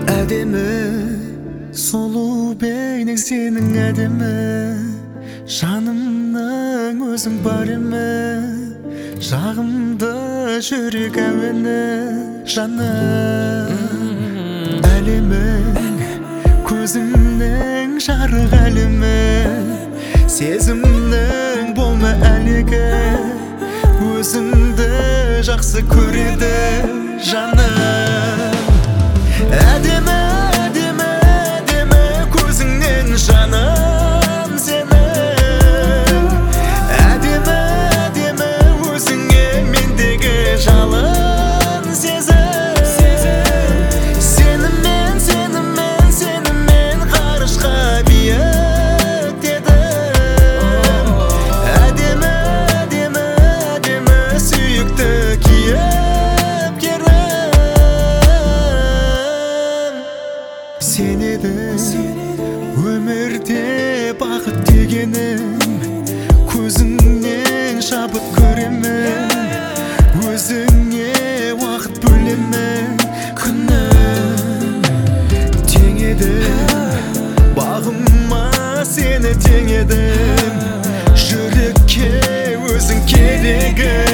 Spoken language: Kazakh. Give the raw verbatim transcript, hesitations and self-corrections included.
Әдемі сұлу бейнең сенің әдемі, жанымның өзің бар емі, жағымды жүрек әуені жаным. Әлемі көзімнің жарық әлемі, сезімнің болма әлегі, өзіңді жақсы көреді жаным. Әдемі, әдемі, әдемі көзіңнен жаным сенің. Әдемі, әдемі өзіңе мендегі жалын сезім. Сенімен, сенімен, сенімен ғарышқа биіктедім. Әдемі, әдемі, әдемі сүйікті кейіпкерім. Сен едің өмірде бақыт дегенім, көзіңнен шабыт көремін, өзіңе уақыт бөлемін күнім. Тең едім бағыма сені тең едім, жүрекке өзің керегі.